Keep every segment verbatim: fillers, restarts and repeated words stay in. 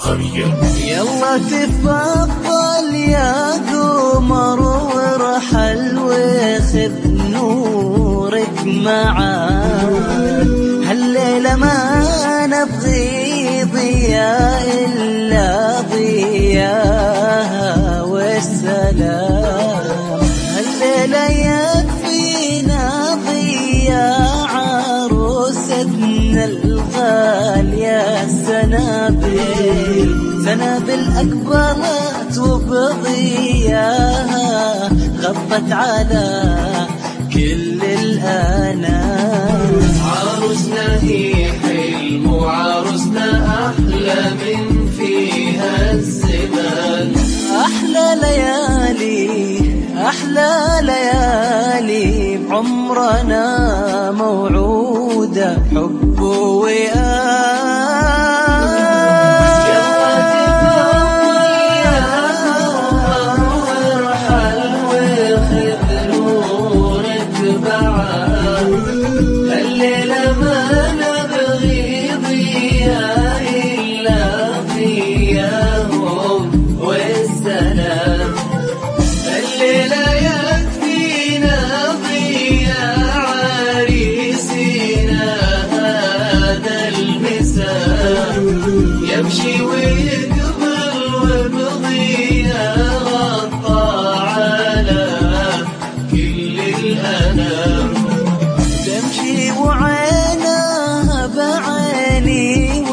العبقرية. يلا تفضل يا قمر وارحل وخذ نورك معاك، هالليلة ما نبغي ضياء إلا ضياها والسلام، هالليلة يكفينا ضياء عروستنا الغالية سنابل، سنابل أقبلت وبضياها غطت على كل الأنام. عروسنا هي حلم وعروسنا أحلى من فيها الزمان، أحلى ليالي أحلى ليالي بعمرنا موعودة حب وآه. الليلة ما نبغي ضياء إلا ضياهم والسلام، الليلة يكفينا ضياء عريسنا هذا المساء، يمشي ويقبل وبضياء غطى على كل الأنام، تمشي وعينها بعيني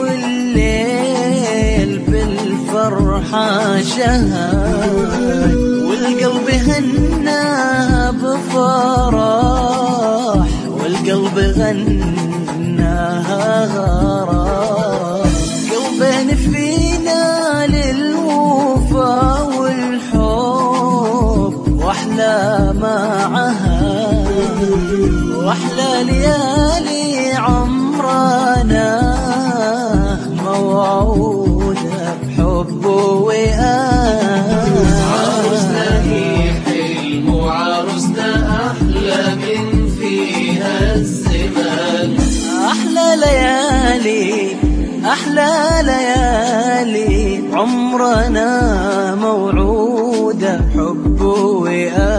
والليل بالفرحة شهد، والقلب هناها بفرح والقلب غناها غرام، قلبين فينا للوفا والحب واحلى معها، واحلى ليالي عمرنا موعودة بحب وآه. عروسنا هي حلم وعروسنا أحلى من فيها الزمان، أحلى ليالي أحلى ليالي عمرنا موعودة بحب وآه.